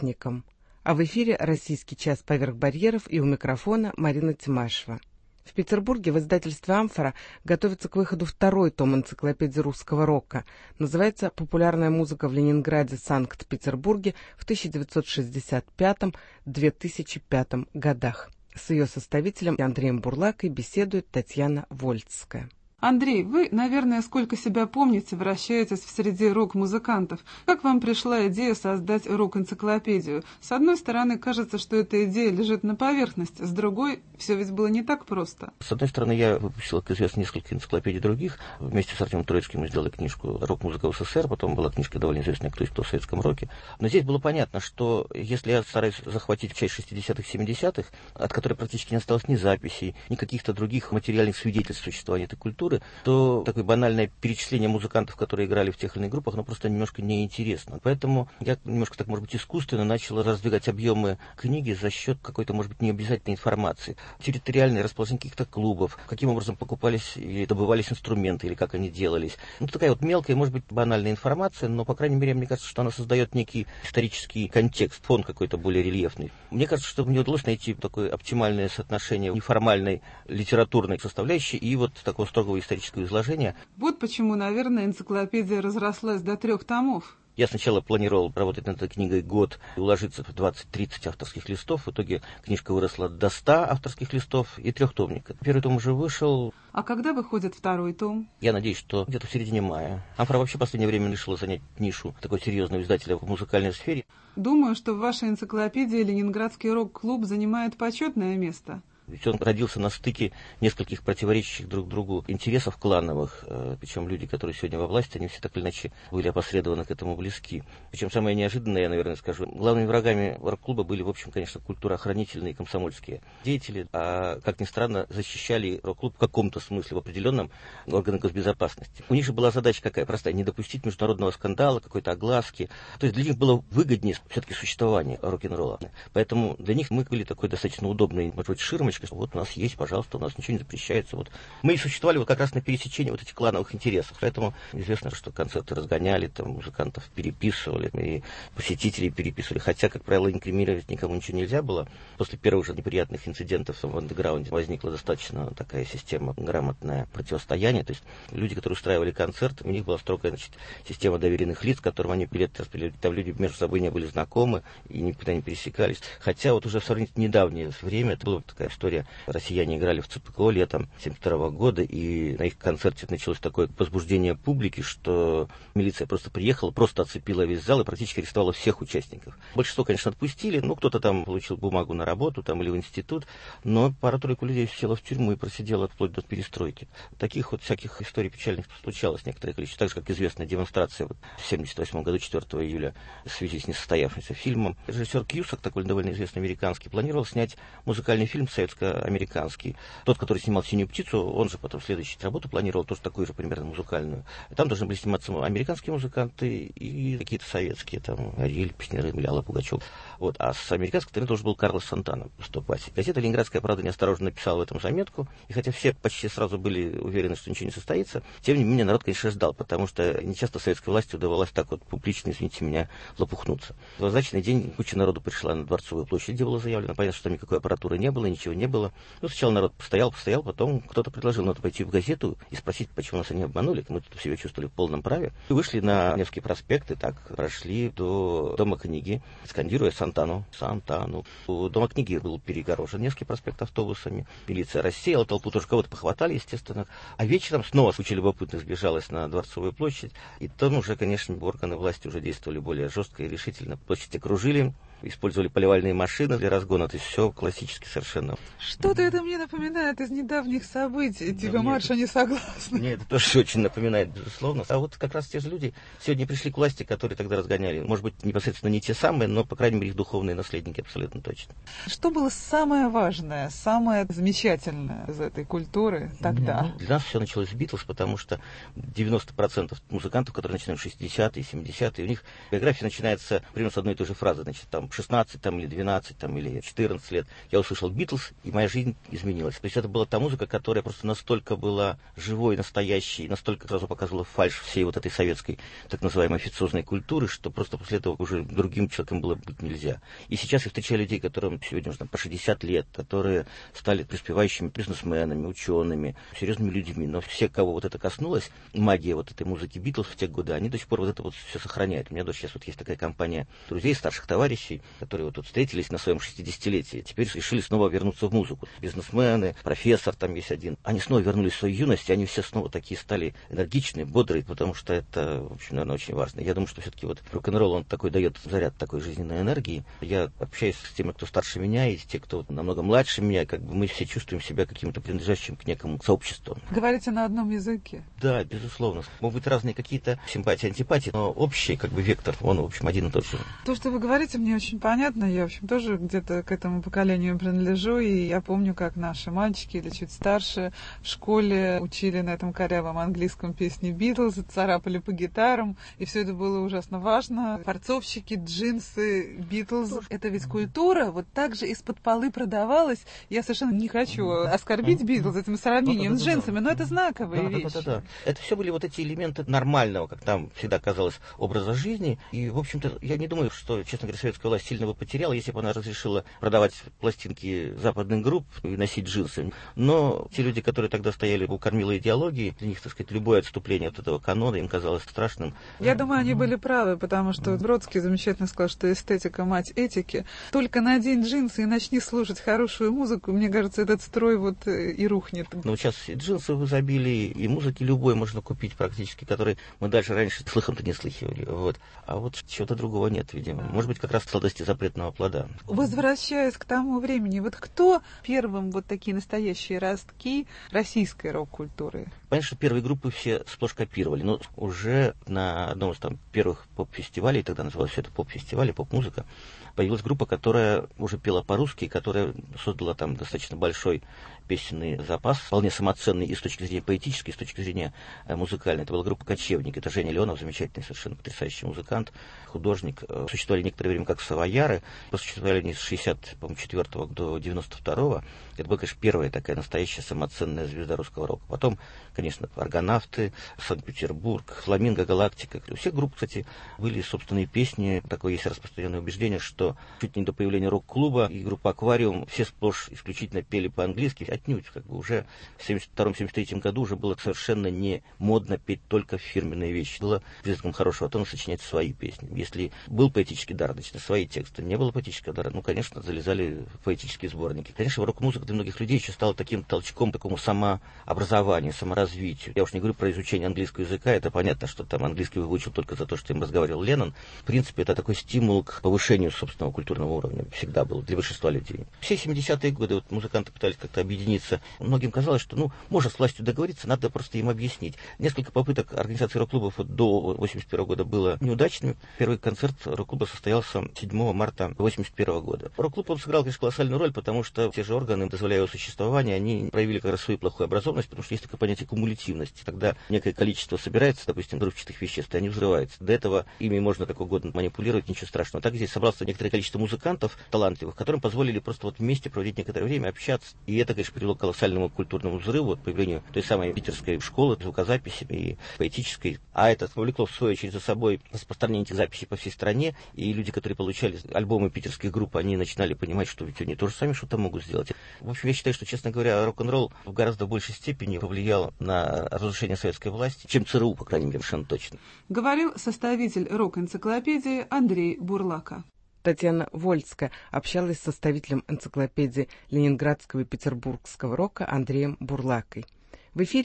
участникам. А в эфире «Российский час поверх барьеров» и у микрофона Марина Тимашева. В Петербурге в издательстве «Амфора» готовится к выходу второй том энциклопедии русского рока. Называется «Популярная музыка в Ленинграде, Санкт-Петербурге в 1960-2005 годах». С ее составителем Андреем Бурлакой беседует Татьяна Вольцкая. Андрей, вы, наверное, сколько себя помните, вращаетесь в среде рок-музыкантов. Как вам пришла идея создать рок-энциклопедию? С одной стороны, кажется, что эта идея лежит на поверхности, с другой, все ведь было не так просто. С одной стороны, я выпустил, как известно, несколько энциклопедий других. Вместе с Артемом Троицким мы сделали книжку «Рок-музыка в СССР», потом была книжка довольно известная «Кто есть кто в советском роке». Но здесь было понятно, что если я стараюсь захватить часть 60-х, 70-х, от которой практически не осталось ни записей, ни каких-то других материальных свидетельств существования этой культуры, то такое банальное перечисление музыкантов, которые играли в тех или иных группах, оно просто немножко неинтересно. Поэтому я немножко так, может быть, искусственно начал раздвигать объемы книги за счет какой-то, может быть, необязательной информации. Территориальное расположение каких-то клубов, каким образом покупались или добывались инструменты, или как они делались. Ну, такая вот мелкая, может быть, банальная информация, но, по крайней мере, мне кажется, что она создает некий исторический контекст, фон какой-то более рельефный. Мне кажется, что мне удалось найти такое оптимальное соотношение неформальной литературной составляющей и вот такого строгого исторического изложения. Вот почему, наверное, энциклопедия разрослась до 3 томов. Я сначала планировал работать над этой книгой год и уложиться в 20-30 авторских листов. В итоге книжка выросла до 100 авторских листов и трехтомника. Первый том уже вышел. А когда выходит второй том? Я надеюсь, что где-то в середине мая. Амфора вообще в последнее время решила занять нишу такой серьезного издателя в музыкальной сфере. Думаю, что в вашей энциклопедии Ленинградский рок-клуб занимает почетное место. Ведь он родился на стыке нескольких противоречащих друг другу интересов клановых. Причем люди, которые сегодня во власти, они все так или иначе были опосредованно к этому близки. Причем самое неожиданное, я, наверное, скажу, главными врагами рок-клуба были, в общем, конечно, культуроохранительные и комсомольские деятели. А, как ни странно, защищали рок-клуб в каком-то смысле, в определенном, органы госбезопасности. У них же была задача какая? Простая. Не допустить международного скандала, какой-то огласки. То есть для них было выгоднее все-таки существование рок-н-ролла. Поэтому для них мы были такой достаточно удобной, может быть, ширмочкой. Вот у нас есть, пожалуйста, у нас ничего не запрещается. Вот. Мы и существовали вот как раз на пересечении вот этих клановых интересов. Поэтому известно, что концерты разгоняли, там музыкантов переписывали, и посетителей переписывали. Хотя, как правило, инкриминировать никому ничего нельзя было. После первых же неприятных инцидентов в андеграунде возникла достаточно такая система грамотное противостояние. То есть люди, которые устраивали концерт, у них была строгая, значит, система доверенных лиц, которым они билеты распределяли. Там люди между собой не были знакомы и никогда не пересекались. Хотя вот уже в сравнительно недавнее время это была такая история. Россияне играли в ЦПКО летом 1972 года, и на их концерте началось такое возбуждение публики, что милиция просто приехала, просто оцепила весь зал и практически арестовала всех участников. Большинство, конечно, отпустили, ну, кто-то там получил бумагу на работу там, или в институт, но пара-тройка людей села в тюрьму и просидела вплоть до перестройки. Таких вот всяких историй печальных случалось некоторое количество. Так же, как известная демонстрация вот, в 1978 году, 4 июля, в связи с несостоявшимся фильмом. Режиссер Кьюсак, такой довольно известный американский, планировал снять музыкальный фильм советско-американский. Тот, который снимал «Синюю птицу», он же потом следующую работу планировал тоже такую же примерно музыкальную. Там должны были сниматься американские музыканты и какие-то советские, там, Ариэль, Песняры, Алла Пугачев. Вот. А с американской стороны тоже был Карлос Сантана выступать. Газета «Ленинградская правда» неосторожно написала в этом заметку, и хотя все почти сразу были уверены, что ничего не состоится, тем не менее народ, конечно, ждал, потому что нечасто советской власти удавалось так вот публично, извините меня, лопухнуться. В означенный день куча народу пришла на Дворцовую площадь, где было заявлено. Понятно, что там никакой аппаратуры не было, ничего не было. Ну, сначала народ постоял, потом кто-то предложил, надо пойти в газету и спросить, почему нас они обманули. Мы тут себя чувствовали в полном праве. И вышли на Невский проспект и так прошли до Дома книги, скандируя Сантану. У Дома книги был перегорожен Невский проспект автобусами. Милиция рассеяла толпу, тоже кого-то похватали, естественно. А вечером снова куча любопытных сбежалась на Дворцовую площадь. И там уже, конечно, органы власти уже действовали более жестко и решительно. Площадь окружили, использовали поливальные машины для разгона. То есть все классически совершенно. Что-то это мне напоминает из недавних событий. Типа марша не согласны. Мне это тоже очень напоминает, безусловно. А вот как раз те же люди сегодня пришли к власти, которые тогда разгоняли. Может быть, непосредственно не те самые, но, по крайней мере, их духовные наследники абсолютно точно. Что было самое важное, самое замечательное из этой культуры тогда? Для нас все началось с Битлз, потому что 90% музыкантов, которые начинают в 60-е, 70-е, у них биография начинается примерно с одной и той же фразы. Значит, там 16 там, или 12 там, или 14 лет я услышал Битлз, и моя жизнь изменилась. То есть это была та музыка, которая просто настолько была живой, настоящей, настолько сразу показывала фальшь всей вот этой советской так называемой официозной культуры, что просто после этого уже другим человеком было быть нельзя. И сейчас я встречаю людей, которым сегодня уже по 60 лет, которые стали преуспевающими бизнесменами, учеными, серьезными людьми. Но все, кого вот это коснулось, магия вот этой музыки Битлз в те годы, они до сих пор вот это вот все сохраняют. У меня сейчас вот есть такая компания друзей, старших товарищей, которые вот тут встретились на своем 60-летии. Теперь решили снова вернуться в музыку. Бизнесмены, профессор там есть один. Они снова вернулись в свою юность, и они все снова такие стали энергичные, бодрые, потому что это, в общем, наверное, очень важно. Я думаю, что все-таки вот рок-н-ролл, он такой дает заряд такой жизненной энергии. Я общаюсь с теми, кто старше меня, и с теми, кто намного младше меня, как бы мы все чувствуем себя каким-то принадлежащим к некому сообществу. Говорите на одном языке? Да, безусловно. Могут быть разные какие-то симпатии, антипатии, но общий как бы вектор, он, в общем, один и тот же. То, что вы говорите, мне очень понятно. Я, в общем, тоже где-то к этому поколению принадлежу, и я помню, как наши мальчики или чуть старше в школе учили на этом корявом английском песни Битлз, царапали по гитарам, и все это было ужасно важно. Форцовщики, джинсы, Битлз. Это ведь культура вот так же из-под полы продавалась. Я совершенно не хочу оскорбить Битлз этим сравнением с джинсами, но это знаковые вещи. Да. Это все были вот эти элементы нормального, как там всегда казалось, образа жизни. И, в общем-то, я не думаю, что, честно говоря, советская власть сильно бы потеряла, если бы она разрешила продавать пластинки западных групп и носить джинсы. Но те люди, которые тогда стояли у кормила идеологии, для них, так сказать, любое отступление от этого канона им казалось страшным. Я думаю, они были правы, потому что Бродский замечательно сказал, что эстетика мать этики. Только надень джинсы и начни слушать хорошую музыку, мне кажется, этот строй вот и рухнет. Но сейчас и джинсы в изобилии, и музыки любой можно купить практически, который мы дальше раньше слыхом-то не слыхивали. Вот. А вот чего-то другого нет, видимо. Может быть, как раз в сладости запретного плода. Возвращаясь к тому времени, вот кто первым вот такие настоящие ростки российской рок-культуры? Понятно, что первые группы все сплошь копировали, но уже на одном из там первых поп-фестивалей, тогда называлось все это поп-фестивали, поп-музыка, появилась группа, которая уже пела по-русски, которая создала там достаточно большой песенный запас, вполне самоценный и с точки зрения поэтической, и с точки зрения музыкальной. Это была группа «Кочевник». Это Женя Леонов, замечательный, совершенно потрясающий музыкант, художник. Существовали некоторое время как савояры. Существовали они с 64 до 92. Это была, конечно, первая такая настоящая самоценная звезда русского рока. Потом, конечно, Аргонавты, Санкт-Петербург, Фламинго, Галактика. У всех групп, кстати, были собственные песни. Такое есть распространенное убеждение, что чуть не до появления рок-клуба и группа «Аквариум» все сплошь исключительно пели по-английски. Отнюдь, как бы уже в 1972-1973 году уже было совершенно не модно петь только фирменные вещи. Было признаком хорошего тона сочинять свои песни. Если был поэтический дар, значит, свои тексты. Не было поэтического дара, ну, конечно, залезали в поэтические сборники. Конечно, рок-музыка для многих людей еще стала таким толчком, такому самообразованию, саморазвитию. Я уж не говорю про изучение английского языка, это понятно, что там английский выучил только за то, что им разговаривал Леннон. В принципе, это такой стимул к повышению собственного культурного уровня. Всегда был для большинства людей. Все 70-е годы вот музыканты пытались как-то объединиться. Многим казалось, что, можно с властью договориться, надо просто им объяснить. Несколько попыток организации рок-клубов до 1981 года было неудачными. Первый концерт рок-клуба состоялся 7 марта 1981 года. Рок-клуб, он сыграл, конечно, колоссальную роль, потому что те же органы, дозволяя его существование, они проявили как раз свою плохую образованность, потому что есть такое понятие кумулятивности. Когда некое количество собирается, допустим, взрывчатых веществ, и они взрываются. До этого ими можно как угодно манипулировать, ничего страшного. Так здесь собрался некоторое количество музыкантов талантливых, которым позволили просто вот вместе проводить некоторое время, общаться. И это, конечно, привело к колоссальному культурному взрыву, к появлению той самой питерской школы звукозаписи и поэтической. А это повлекло, в свою очередь, за собой распространение этих записей по всей стране. И люди, которые получали альбомы питерских групп, они начинали понимать, что ведь они тоже сами что-то могут сделать. В общем, я считаю, что, честно говоря, рок-н-ролл в гораздо большей степени повлиял на разрушение советской власти, чем ЦРУ, по крайней мере, совершенно точно. Говорил составитель рок-энциклопедии Андрей Бурлака. Татьяна Вольская общалась с составителем энциклопедии ленинградского и петербургского рока Андреем Бурлакой. В эфире